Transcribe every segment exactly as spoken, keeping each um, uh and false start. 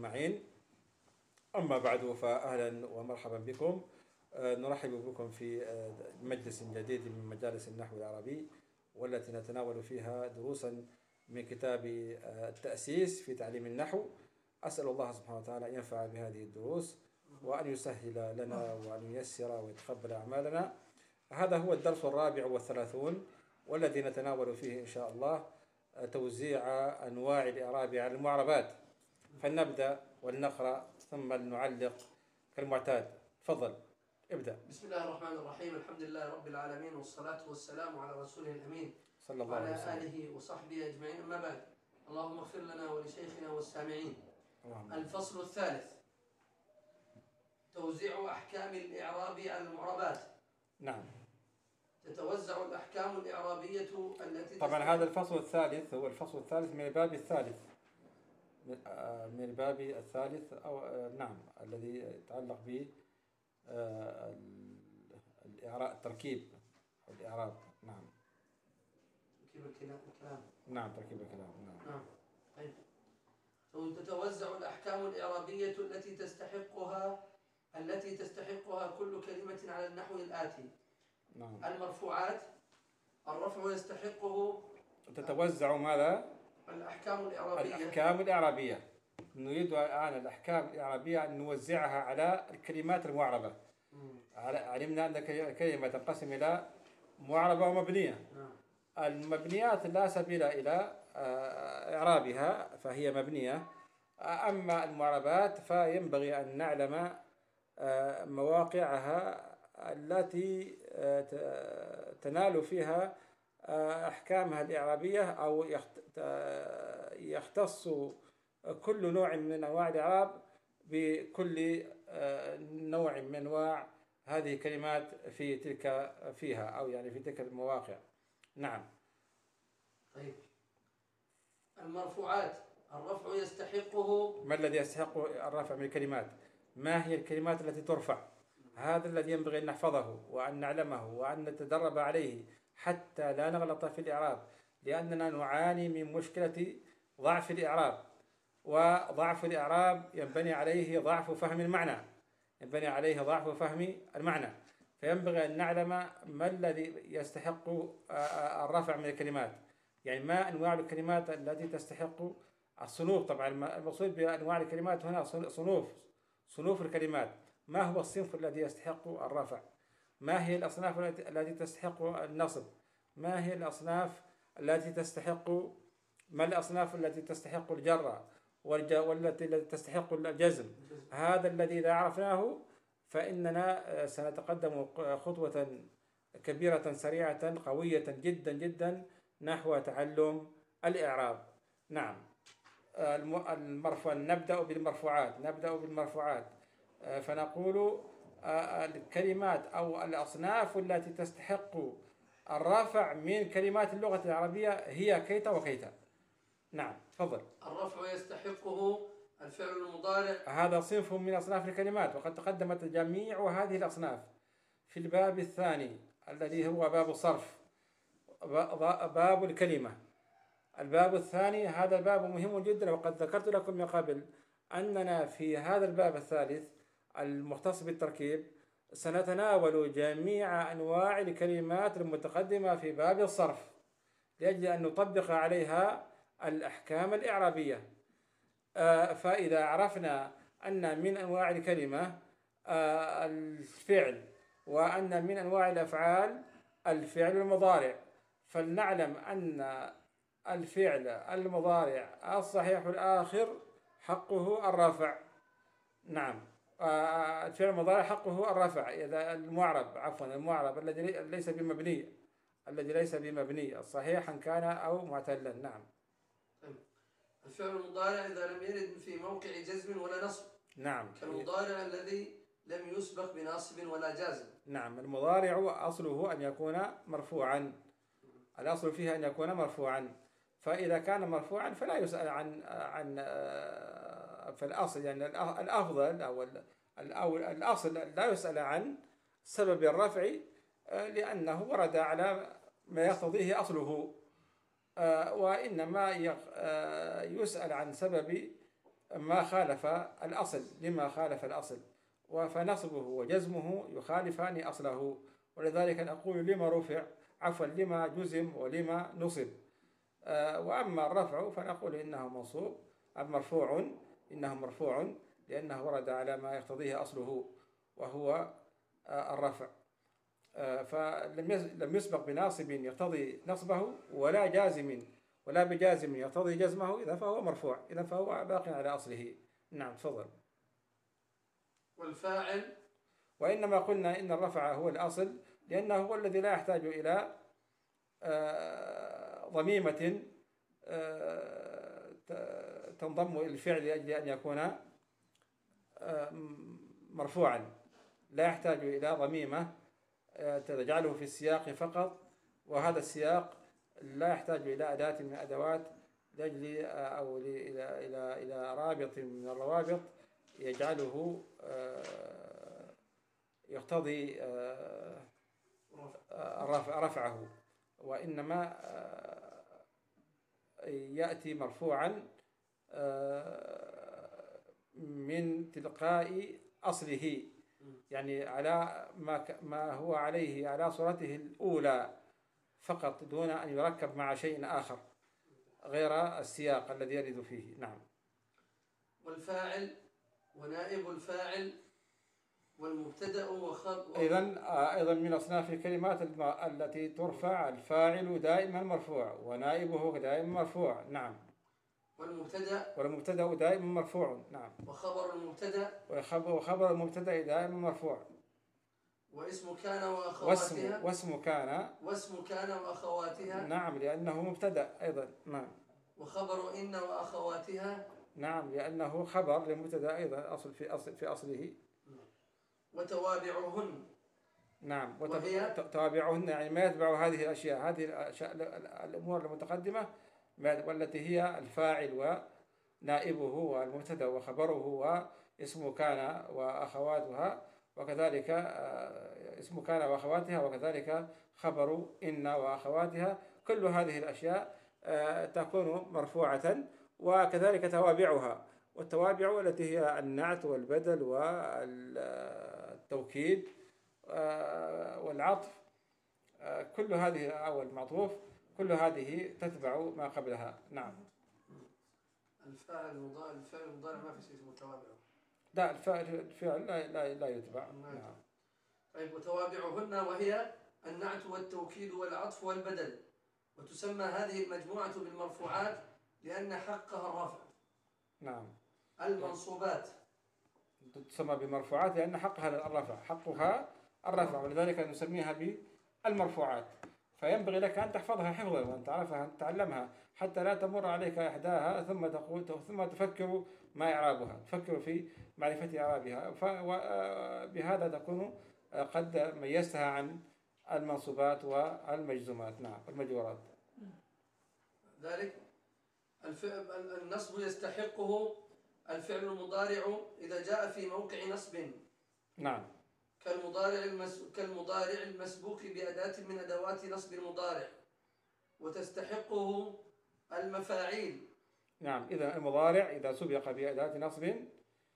أجمعين. أما بعد، فأهلا ومرحبا بكم. نرحب بكم في مجلس جديد من مجالس النحو العربي، والتي نتناول فيها دروسا من كتاب التأسيس في تعليم النحو. أسأل الله سبحانه وتعالى أن ينفع بهذه الدروس، وأن يسهل لنا وأن ييسر ويتقبل أعمالنا. هذا هو الدرس الرابع والثلاثون، والذي نتناول فيه إن شاء الله توزيع أنواع الإعراب على المعربات. فلنبدأ ولنقرأ ثم نعلق كالمعتاد. تفضل ابدأ. بسم الله الرحمن الرحيم. الحمد لله رب العالمين، والصلاة والسلام على رسوله الأمين صلى الله عليه وسلم وعلى آله وصحبه أجمعين. أما بعد، اللهم اغفر لنا ولشيخنا والسامعين. الفصل الثالث: توزيع أحكام الإعراب على المعربات. نعم. تتوزع الأحكام الإعرابية التي طبعا هذا الفصل الثالث هو الفصل الثالث من الباب الثالث من الباب الثالث أو نعم الذي يتعلق ب الإعراب، التركيب والإعراب. نعم. تركيب الكلام. نعم، تركيب الكلام. نعم. نعم. طيب. تتوزع الأحكام الإعرابية التي تستحقها التي تستحقها كل كلمة على النحو الآتي. نعم. المرفوعات: الرفع يستحقه. تتوزع ماذا؟ الأحكام الإعرابية. الأحكام الإعرابية. نريد الآن الأحكام الإعرابية أن نوزعها على الكلمات المعربة. علمنا أن الكلمة تنقسم إلى معربة ومبنية. المبنيات لا سبيل إلى إعرابها فهي مبنية، أما المعربات فينبغي أن نعلم مواقعها التي تنال فيها أحكامها الإعرابية، أو يختص كل نوع من أنواع الإعراب بكل نوع من أنواع هذه الكلمات في تلك فيها أو يعني في تلك المواقع. نعم. طيب. المرفوعات: الرفع يستحقه. ما الذي يستحق الرفع من الكلمات؟ ما هي الكلمات التي ترفع؟ هذا الذي ينبغي أن نحفظه وأن نعلمه وأن نتدرب عليه حتى لا نغلط في الإعراب، لأننا نعاني من مشكلة ضعف الإعراب، وضعف الإعراب ينبني عليه ضعف فهم المعنى ينبني عليه ضعف فهم المعنى فينبغي أن نعلم ما الذي يستحق الرفع من الكلمات، يعني ما أنواع الكلمات التي تستحق الصنوف. طبعا المقصود بأنواع الكلمات هنا صنوف صنوف الكلمات. ما هو الصنف الذي يستحق الرفع؟ ما هي الأصناف التي تستحق النصب؟ ما هي الأصناف التي تستحق ما الأصناف التي تستحق الجر والتي تستحق الجزم؟ هذا الذي إذا عرفناه فإننا سنتقدم خطوة كبيرة سريعة قوية جدا جدا نحو تعلم الإعراب. نعم. المرفوع نبدأ بالمرفوعات نبدأ بالمرفوعات فنقول الكلمات أو الأصناف التي تستحق الرفع من كلمات اللغة العربية هي كيت وكيت. نعم، تفضل. الرفع يستحقه الفعل المضارع. هذا صنف من أصناف الكلمات، وقد تقدمت جميع هذه الأصناف في الباب الثاني الذي هو باب الصرف، باب الكلمة. الباب الثاني هذا الباب مهم جدا، وقد ذكرت لكم من قبل أننا في هذا الباب الثالث المختص بالتركيب سنتناول جميع أنواع الكلمات المتقدمة في باب الصرف لأجل أن نطبق عليها الأحكام الإعرابية. فإذا عرفنا أن من أنواع الكلمة الفعل، وأن من أنواع الأفعال الفعل المضارع، فلنعلم أن الفعل المضارع الصحيح الآخر حقه الرفع. نعم. الفعل المضارع حقه الرفع إذا المعرب عفوا المعرب الذي ليس بمبني الذي ليس بمبني صحيحا كان أو معتلا. نعم. الفعل المضارع إذا لم يرد في موقع جزم ولا نصب. نعم. كالمضارع الذي لم يسبق بناصب ولا جازم. نعم. المضارع أصله أن يكون مرفوعا، الأصل فيها أن يكون مرفوعا، فإذا كان مرفوعا فلا يسأل عن عن فالأصل يعني الأفضل أو أو الأصل لا يسأل عن سبب الرفع، لأنه ورد على ما يقتضيه أصله، وإنما يسأل عن سبب ما خالف الأصل، لما خالف الأصل، فنصبه وجزمه يخالفان أصله، ولذلك نقول لما رفع، عفوا لما جزم ولما نصب. وأما الرفع فنقول إنه منصوب، أما مرفوع إنه مرفوع لأنه ورد على ما يقتضيه أصله وهو الرفع. فلم يسبق بناصب يقتضي نصبه ولا جازم ولا بجازم يقتضي جزمه، إذا فهو مرفوع، إذا فهو باق على أصله. نعم تفضل. والفاعل، وإنما قلنا إن الرفع هو الأصل لأنه هو الذي لا يحتاج إلى ضميمة تنضم إلى الفعل لأجل أن يكون مرفوعا، لا يحتاج إلى ضميمة تجعله في السياق فقط، وهذا السياق لا يحتاج إلى أداة من أدوات لأجل أو إلى إلى إلى رابط من الروابط يجعله يقتضي رفعه، وإنما يأتي مرفوعا من تلقاء أصله، يعني على ما ما هو عليه على صورته الأولى فقط، دون أن يركب مع شيء آخر غير السياق الذي يرد فيه. نعم. والفاعل ونائب الفاعل والمبتدأ وخبر. إذن أيضا من أصناف الكلمات التي ترفع الفاعل دائما مرفوع ونائبه دائما مرفوع. نعم. والمبتدأ والمبتدأ دائما مرفوع. نعم. وخبر المبتدأ وخبر المبتدأ دائما مرفوع. واسم كان وأخواتها. واسم, واسم كان واسم كان وأخواتها. نعم لأنه مبتدأ أيضا. نعم. وخبر إن وأخواتها. نعم لأنه خبر لمبتدأ أيضا، أصل في أصل في أصله. وتوابعهن. نعم. وهي توابعهن يعني ما يتبع هذه الأشياء، هذه الأشياء الأمور المتقدمة والتي هي الفاعل ونائبه والمبتدأ وخبره واسم كان وأخواتها، وكذلك اسم كان وأخواتها، وكذلك خبر إن وأخواتها. كل هذه الأشياء تكون مرفوعة، وكذلك توابعها، والتوابع التي هي النعت والبدل والتوكيد والعطف، كل هذه أو المعطوف، كل هذه تتبع ما قبلها. نعم. الفاعل المضارع الفاعل المضارع ما في شيء اسمه توابع. لا الفعل الفعل لا لا, لا يتبع. نعم. طيب وتوابعهن وهي النعت والتوكيد والعطف والبدل، وتسمى هذه المجموعة بالمرفوعات لأن حقها الرفع. نعم. المنصوبات تسمى بمرفوعات لأن حقها الرفع، حقها الرفع، ولذلك نسميها بالمرفوعات. فينبغي لك أن تحفظها حفظا وأن تعرفها أن تتعلمها حتى لا تمر عليك إحداها ثم تقول ثم تفكر ما إعرابها، تفكر في معرفة إعرابها، وبهذا تكون قد ميزتها عن المنصوبات والمجزومات. نعم. والمجرورات. ذلك النصب يستحقه الفعل المضارع إذا جاء في موقع نصب. نعم. كالمضارع المس... كالمضارع المسبوق بأداة من أدوات نصب المضارع، وتستحقه المفاعيل. نعم. إذا المضارع إذا سبق بأداة نصب. نعم.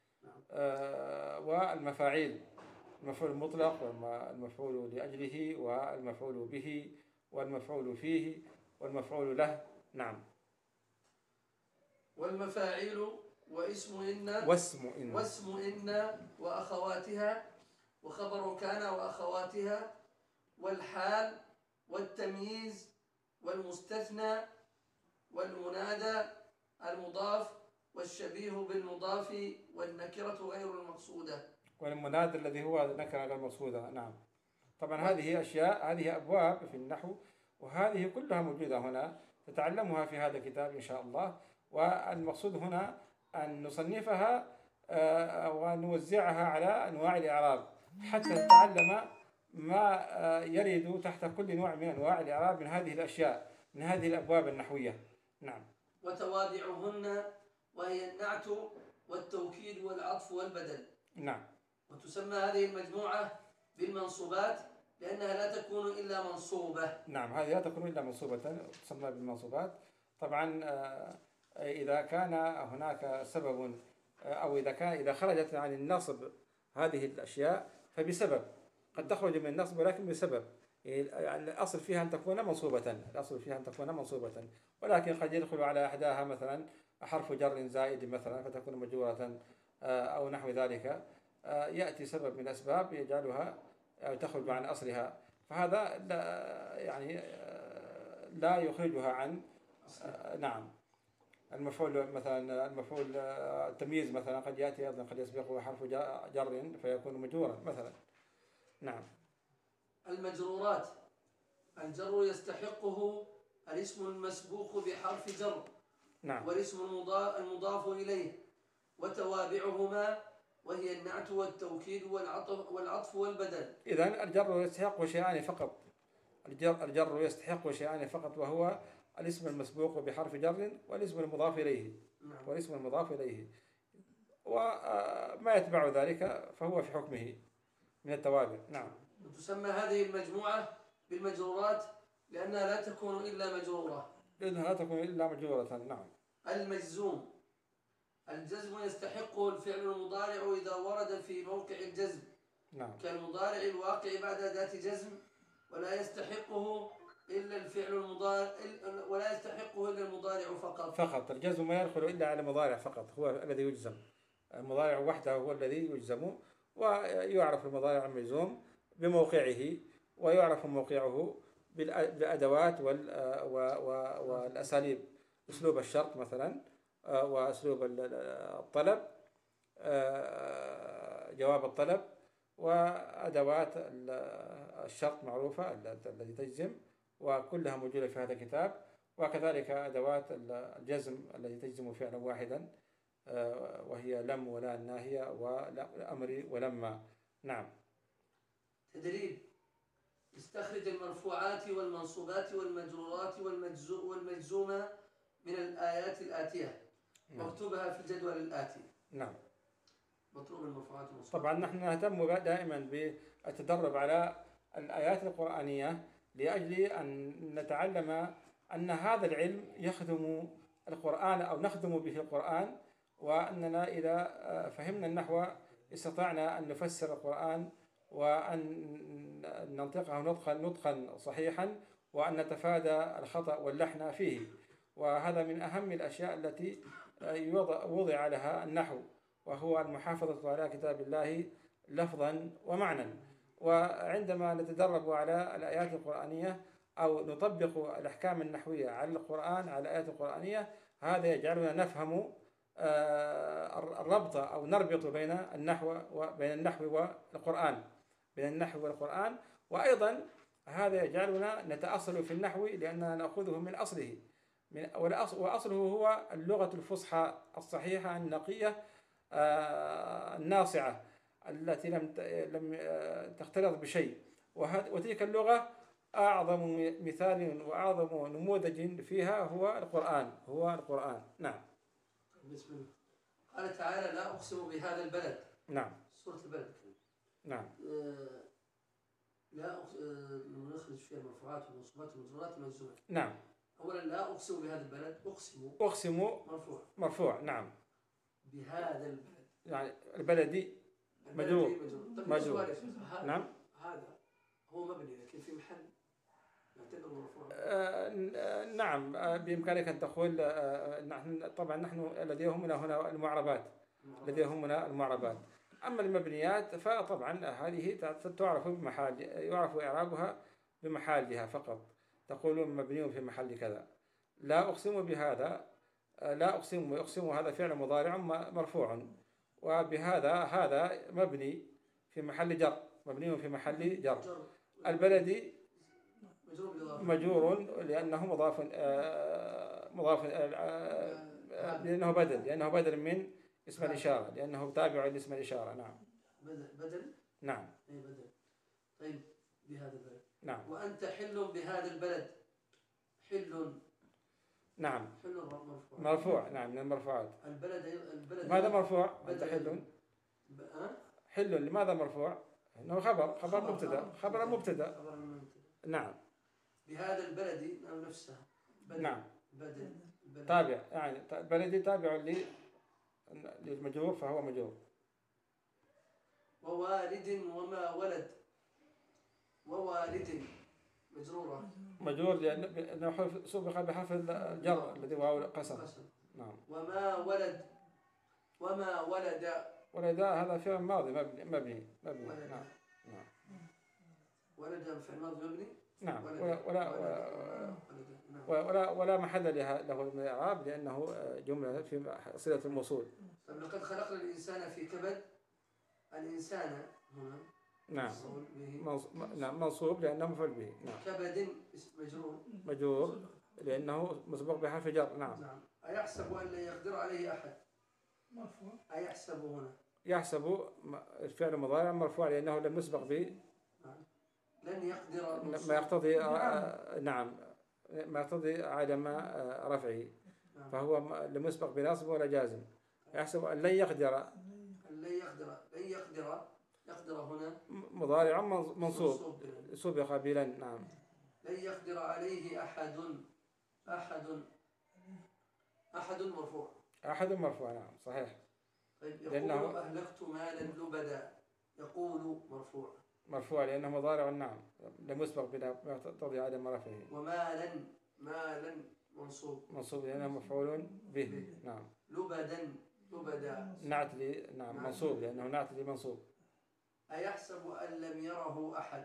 آه والمفاعيل، المفعول المطلق والمفعول لأجله والمفعول به والمفعول فيه والمفعول له. نعم. والمفاعيل واسم إن واسم إن واسم إن وأخواتها، وخبر كان وأخواتها، والحال والتمييز والمستثنى والمنادى المضاف والشبيه بالمضاف والنكرة غير المقصودة. والمنادى الذي هو نكرة غير مقصودة. نعم. طبعا هذه أشياء، هذه أبواب في النحو، وهذه كلها موجودة هنا تتعلمها في هذا الكتاب إن شاء الله. والمقصود هنا أن نصنفها ونوزعها على أنواع الإعراب حتى نتعلم ما يرد تحت كل نوع من أنواع الإعراب من هذه الأشياء، من هذه الأبواب النحوية. نعم. وتوابعهن وهي النعت والتوكيد والعطف والبدل. نعم. وتسمى هذه المجموعة بالمنصوبات لأنها لا تكون إلا منصوبة. نعم. هذه لا تكون إلا منصوبة، تسمى بالمنصوبات. طبعا إذا كان هناك سبب أو إذا كان إذا خرجت عن النصب هذه الأشياء فبسبب، قد تخرج من النصب ولكن بسبب، يعني الأصل فيها أن تكون منصوبة، الأصل فيها أن تكون منصوبة، ولكن قد يدخل على أحداها مثلا حرف جر زائد مثلا فتكون مجرورة أو نحو ذلك، يأتي سبب من الأسباب يجعلها أو تخرج عن أصلها، فهذا لا يعني لا يخرجها عن نعم. المفعول مثلا المفعول التمييز مثلا قد يأتي أيضا قد يسبقه حرف جر فيكون مجرورا مثلا. نعم. المجرورات الجر يستحقه الاسم المسبوق بحرف جر، نعم. والاسم المضاف إليه وتوابعهما وهي النعت والتوكيد والعطف والعطف والبدل. إذن الجر يستحق شيئان فقط، الجر الجر يستحق شيئان فقط، وهو الاسم المسبوق بحرف جر والاسم المضاف إليه. نعم. والاسم المضاف إليه وما يتبع ذلك فهو في حكمه من التوابع. نعم. وتسمى هذه المجموعة بالمجرورات لأنها لا تكون إلا مجرورة. لأنها لا تكون إلا مجرورة. نعم. المجزوم الجزم يستحقه الفعل المضارع إذا ورد في موقع الجزم. نعم. كالمضارع الواقع بعد ذات جزم، ولا يستحقه إلا الفعل المضارع ولا يستحقه إلا المضارع فقط. فقط الجزم ما يدخل إلا على المضارع فقط، هو الذي يجزم، المضارع وحده هو الذي يجزم، ويعرف المضارع المجزوم بموقعه، ويعرف موقعه بالأدوات والأساليب، أسلوب الشرط مثلا وأسلوب الطلب، جواب الطلب، وأدوات الشرط معروفة التي تجزم وكلها موجودة في هذا الكتاب، وكذلك أدوات الجزم التي تجزم فعلا واحدا وهي لم ولا الناهية والأمر ولما. نعم. تدريب استخرج المرفوعات والمنصوبات والمجرورات والمجزومة من الآيات الآتية واكتبها في الجدول الآتي. نعم. مطلوب المرفوعات والمنصوبات. طبعا نحن نهتم دائما بالتدرب على الآيات القرآنية لأجل أن نتعلم أن هذا العلم يخدم القرآن أو نخدم به القرآن، وأننا إذا فهمنا النحو استطعنا أن نفسر القرآن وأن ننطقه نطقا نطقا صحيحا، وأن نتفادى الخطأ واللحن فيه، وهذا من أهم الأشياء التي وضع لها النحو، وهو المحافظة على كتاب الله لفظا ومعنى. وعندما نتدرب على الآيات القرآنية أو نطبق الأحكام النحوية على القرآن على الآيات القرآنية، هذا يجعلنا نفهم الربط أو نربط بين النحو وبين النحو والقرآن بين النحو والقرآن وأيضا هذا يجعلنا نتأصل في النحو لأننا نأخذه من أصله، من وأصله هو اللغة الفصحى الصحيحة النقية الناصعة التي لم لم تختلط بشيء، وتلك اللغة أعظم مثال وأعظم نموذج فيها هو القرآن هو القرآن. نعم. بسم الله. قال تعالى: لا أقسم بهذا البلد. نعم. سورة البلد. نعم. آه لا أقسم نخرج فيها المرفوعات والمنصوبات والمجرورات والمجزومات. نعم. أولا لا أقسم بهذا البلد، أقسم أقسم مرفوع مرفوع. نعم. بهذا البلد يعني البلدي مجرور مجرور. نعم. هذا هو مبني لكن في محل نعتبره مرفوع. آه نعم. آه بإمكانك أن تقول آه نحن طبعا نحن الذي يهمنا هنا المعربات الذي يهمنا المعربات. أما المبنيات فطبعا هذه تعرف بمحال يعرف إعرابها بمحالها فقط، تقولون مبني في محل كذا. لا أقسم بهذا، لا أقسم يقسم هذا فعل مضارع مرفوع، وبهذا هذا مبني في محل جر مبني في محل جر. البلدي مجرور لأنه مضاف مضاف لأنه بدل لأنه بدل من اسم الإشارة لأنه تابع لاسم الإشارة. نعم. بدل بدل نعم. أي بدل. طيب بهذا البلد. نعم. وأنت حل بهذا البلد. حل. نعم. حل مرفوع. مرفوع. نعم من المرفوعات. البلد البلد ماذا مرفوع؟ أنت حل. حل لماذا مرفوع؟ إنه خبر خبر مبتدأ خبر مبتدأ. نعم. بهذا البلد أو نفسها. نعم. بدل. تابع يعني بلدي تابع للمجرور فهو مجرور. ووالد وما ولد. ووالد مجرورة. مجرور لأنه سبق بحرف الجر الذي هو قسم. نعم. وما ولد. وما ولد. ولد هذا فعل ماضي مبني مبني مبني. ولد. نعم. نعم. ولد فعل ماضي مبني. نعم. ولد. ولا ولا ولا, ولا ولا محل له من الإعراب لأنه جملة في صلة الموصول. لقد خلقنا الإنسان في كبد. الإنسان هنا نعم نعم منصوب لأنه مفعول به. نعم. كبد مجرور. مجرور لأنه مسبوق بحرف جر. نعم. نعم. أيحسب أن لا يقدر عليه أحد. مرفوع. أيحسب هنا. يحسب الفعل مضارع مرفوع لأنه لم يسبق به. نعم. لن يقدر. ما يقتضي نعم ما يقتضي عدم رفعه. نعم. فهو لم يسبق بناصب ولا جازم. يحسب أن لن يقدر. لن يقدر. لن يقدر. يقدر هنا مضارع منصوب سبق بلا. نعم. لن يقدر عليه أحد. أحد. أحد مرفوع. أحد مرفوع. نعم صحيح. طيب يقول لأنه أهلكت مالا لبدا. يقول مرفوع. مرفوع لأنه مضارع. نعم لم يسبق بلا ما يقتضي عدم رفعه. ومالا. مالا منصوب. منصوب لأنه مفعول به. به. نعم. لبدا. لبدا نعت لي. نعم. نعم منصوب لأنه نعت لي منصوب. أيحسب أن لم يره أحد.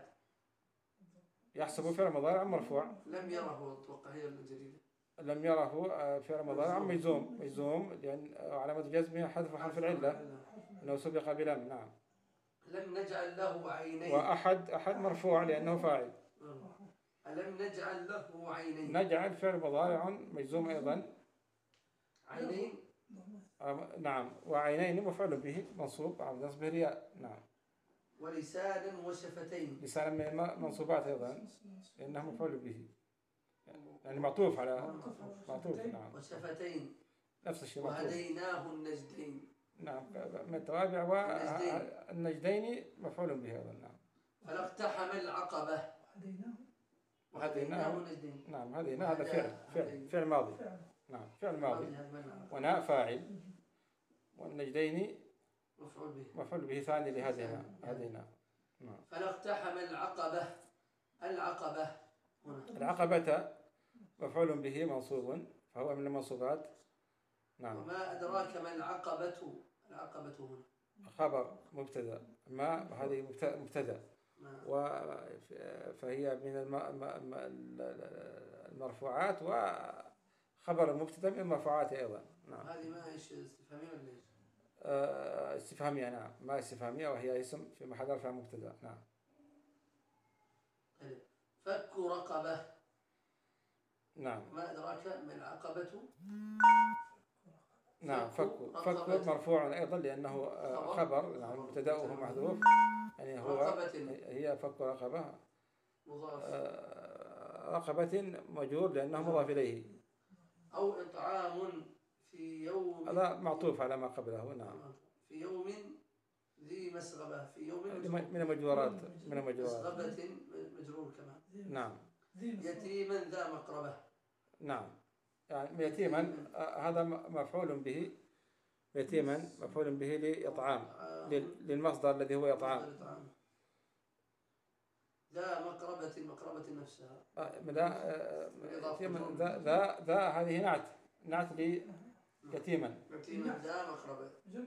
يحسب فعل مضارع مرفوع. لم يره أتوقع هي الجديدة. لم يره فعل مضارع مجزوم. مجزوم لأن علامة جزمه حذف حرف العلة أنه سبق بلم. نعم. لم نجعل له عينين. وأحد أحد مرفوع لأنه فاعل. ألم نجعل له عينين. نجعل فعل مضارع مجزوم أيضا. عينين. نعم. وعينين مفعول به منصوب على نصبه رياء. نعم. ولسانا وشفتين. لسانا من المنصوبات أيضا لأنه مفعول به يعني معطوف على معطوف. نعم. وشفتين نفس الشيء. وهديناه النجدين. نعم من التوابع. والنجدين مفعول به أيضا. نعم. فلا اقتحم العقبة. وهديناه النجدين. نعم هديناه هذا فعل فعل فعل ماضي. نعم فعل ماضي. وناء فاعل. والنجدين مفعول به. مفعول به ثاني لهدينا. هدينا. نعم. فلا اقتحم العقبة. العقبة هنا. العقبة مفعول به منصوب فهو من المنصوبات. نعم. وما أدراك ما العقبة. العقبة هنا خبر مبتدا. ما هذه مبتدا. فهي من المرفوعات وخبر المبتدا من المرفوعات أيضا. نعم. هذه ما ايش استفهامية ولا ايش؟ استفهامية. نعم ما استفهامية وهي اسم في محل رفع مبتدا. نعم. فك رقبة. نعم. ما أدراك ما العقبة. نعم فك فك مرفوع أيضا لأنه خبر. نعم مبتدأه محذوف يعني هو هي فك رقبة. رقبة مجرور لأنه مضاف إليه. أو إطعام في يوم. هذا معطوف على ما قبله. نعم. في يوم ذي مسغبة. في يوم من المجرورات. من المجرورات. مسغبة مجرور كمان. نعم. يتيما ذا مقربة. نعم يعني يتيما هذا مفعول به. يتيما مفعول به لإطعام للمصدر الذي هو إطعام. ذا مقربة. مقربة نفسها. ذا ذا ذا هذه نعت نعت ليتيما. يتيما ذا مقربة.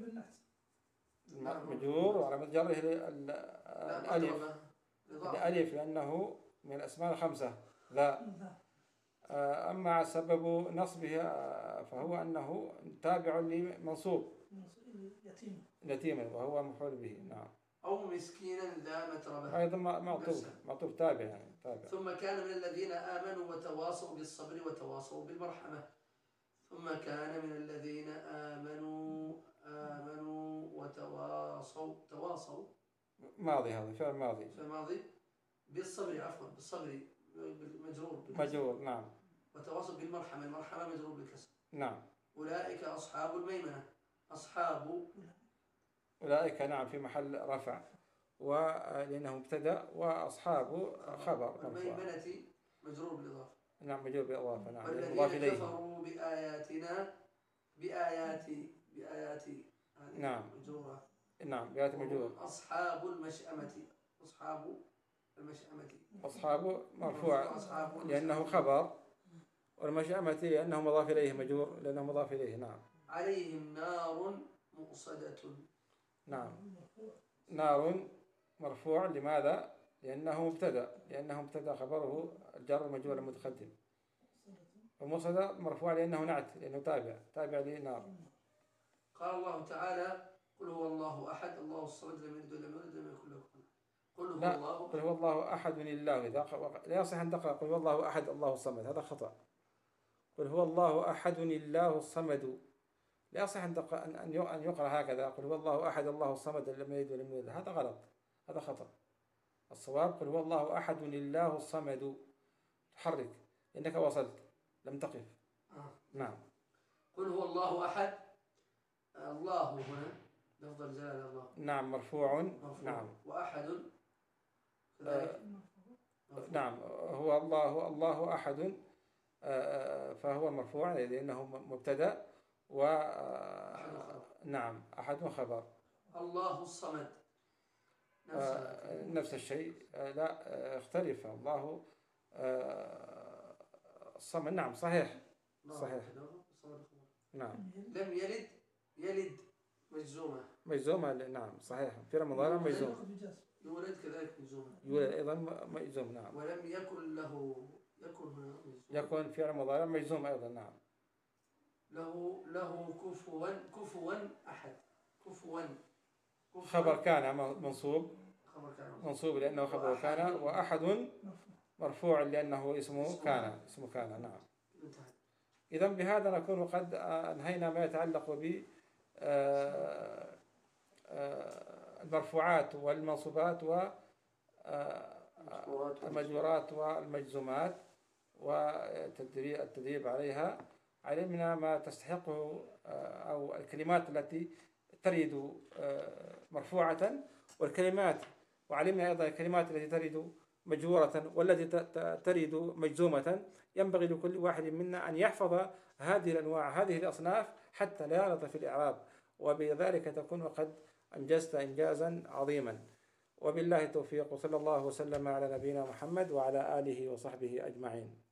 مجرور وعلامة جره الألف. الألف لأنه من الأسماء الخمسة. ذا. أما سبب نصبه فهو أنه تابع لمنصوب يتيما وهو مفعول به. نعم. أو مسكينا ذا متربة. أيضا معطوف معطوف تابع يعني تابع. ثم كان من الذين آمنوا وتواصوا بالصبر وتواصوا بالمرحمة. ثم كان من الذين آمنوا آمنوا وتواصوا. تواصوا ماضي. هذا فعل ماضي. فعل ماضي بالصبر. عفوا بالصبر مجرور. مجرور. نعم. وتواصل بالمرحمة. المرحمة مجرور بالكسر. نعم. أولئك أصحاب الميمنة. أصحاب. أولئك نعم في محل رفع ولأنه مبتدأ وأصحاب خبر. الميمنة مجرور بالإضافة. نعم مجرور بالإضافة. نعم. والذين كفروا بآياتنا. بآيات بآيات هذه نعم. المجرورة. نعم بآيات المجرورة. أصحاب المشأمة، أصحاب المشأمة. أصحاب مرفوع أصحاب لأنه خبر، والمشأمة لأنه مضاف إليه مجرور لأنه مضاف إليه. نعم. عليهم نار مؤصدة. نعم. نار مرفوع لماذا؟ لأنه مبتدأ، لأنه مبتدأ خبره الجار المجرور المتقدم. ومؤصدة مرفوع لأنه نعت، لأنه تابع تابع لنار. قال الله تعالى: قل هو الله أحد الله الصمد لم يلد ولم يولد ولم يكن له كفوا أحد. قل هو لا، الله قل هو الله أحد من الله. إذا لا يصح أن تقرأ قل هو الله أحد الله الصمد، هذا خطأ. قل هو الله أحد الله الصمد، لا يصح أن أن يقرأ هكذا قل هو الله أحد الله الصمد لم يلد ولم يولد، هذا غلط، هذا خطأ. الصواب قل هو الله أحد الله الصمد. تحرك إنك وصلت، لم تقف. آه. نعم. قل هو الله أحد. الله هنا لفظ الجلالة الله. نعم مرفوع. مرفوع. نعم. وأحد آه. نعم هو الله الله أحد، آه فهو مرفوع لأنه مبتدأ و آه نعم أحد خبر. الله الصمد نفس, آه نفس الشيء. آه لا آه اختلف. الله آه الصمد. نعم صحيح صحيح. نعم. لم يلد يلد مجزومة مجزومة. نعم صحيح. في رمضان مجزوم. يولد كذلك مجزومة. يولد أيضا مجزوم. نعم. ولم يكن له يكن مجزوم. يكون في رمضان مجزوم أيضا. نعم. له له كفوا كفوا أحد. كفوا خبر كان منصوب. خبر كان منصوب لأنه خبر كان، وأحد مرفوع لأنه اسمه كان. اسمه كان. نعم. إذا بهذا نكون قد أنهينا ما يتعلق ب المرفوعات والمنصوبات والمجرورات والمجزومات والتدريب عليها. علمنا ما تستحقه أو الكلمات التي ترد مرفوعة والكلمات، وعلمنا أيضا الكلمات التي ترد مجرورة والتي ترد مجزومة. ينبغي لكل واحد منا أن يحفظ هذه الأنواع هذه الأصناف حتى لا يغلط في الإعراب، وبذلك تكون قد أنجزت إنجازا عظيما. وبالله التوفيق، وصلى الله وسلم على نبينا محمد وعلى آله وصحبه أجمعين.